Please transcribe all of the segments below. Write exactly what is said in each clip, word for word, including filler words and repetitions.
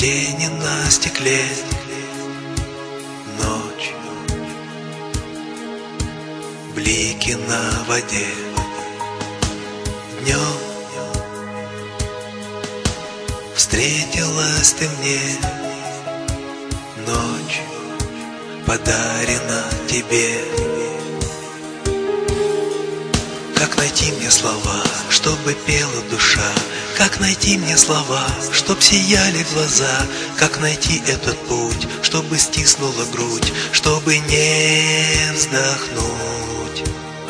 Тени на стекле, ночь, блики на воде. Днем встретилась ты мне, ночь подарена тебе. Как найти мне слова, чтобы пела душа? Как найти мне слова, чтоб сияли глаза? Как найти этот путь, чтобы стиснула грудь, чтобы не вздохнуть?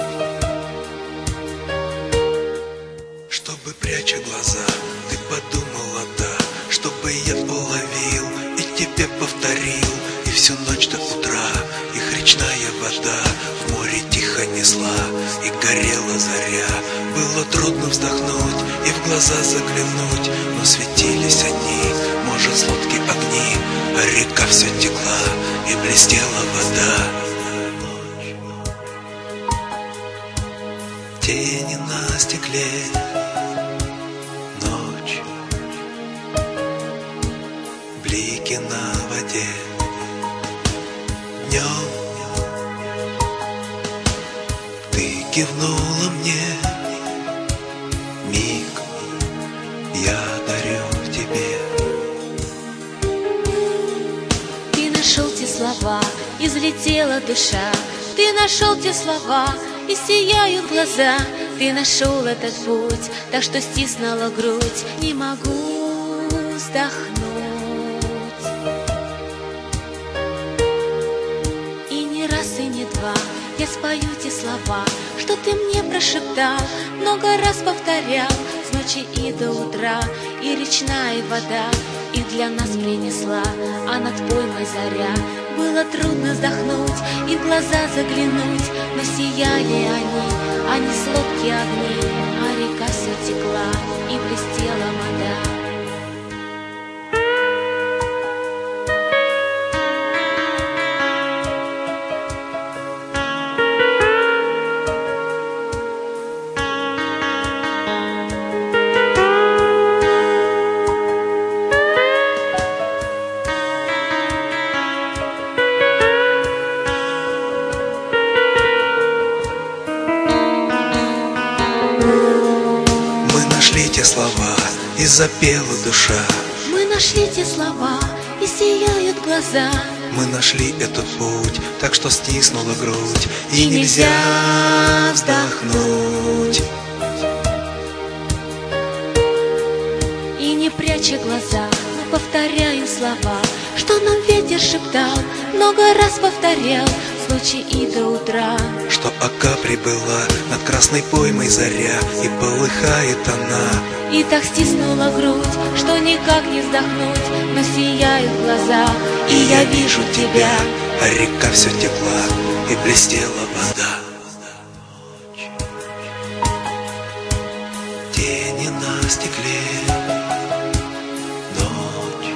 Чтобы, пряча глаза, ты подумала, да, чтобы я уловил и тебе повторил, и всю ночь до утра их речная вода в море тихо несла, и горела заря. Было трудно вздохнуть и в глаза заглянуть, но светились они, может, с лодки огни, а река все текла и блестела вода. Тени на стекле, ночь, блики на воде. Днем ты кивнула мне, миг я дарю тебе. Ты нашел те слова, излетела душа. Ты нашел те слова, и сияют глаза. Ты нашел этот путь, так что стиснула грудь. Не могу вздохнуть. И не раз, и не два я спою те слова, что ты мне прошептал, много раз повторял, с ночи и до утра. И речная вода их для нас принесла, а над поймой заря. Было трудно вздохнуть и в глаза заглянуть, но сияли они, а не с лодки огни, а река все текла и блестела вода. Те слова, и запела душа. Мы нашли те слова, и сияют глаза. Мы нашли этот путь, так что стиснула грудь, и, и нельзя вздохнуть. И не пряча глаза, мы повторяем слова, что нам ветер шептал, много раз повторял, с ночи и до утра. Что ока прибыла над красной поймой заря, и полыхает она. И так стиснула грудь, что никак не вздохнуть, но сияют глаза, и, и я вижу тебя, а река все текла и блестела вода. Тени на стекле, ночь,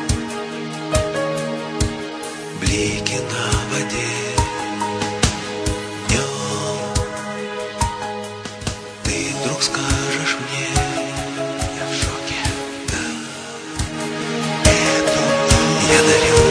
блики на воде. Ты вдруг скажешь мне, я в шоке, да, эту я дарю.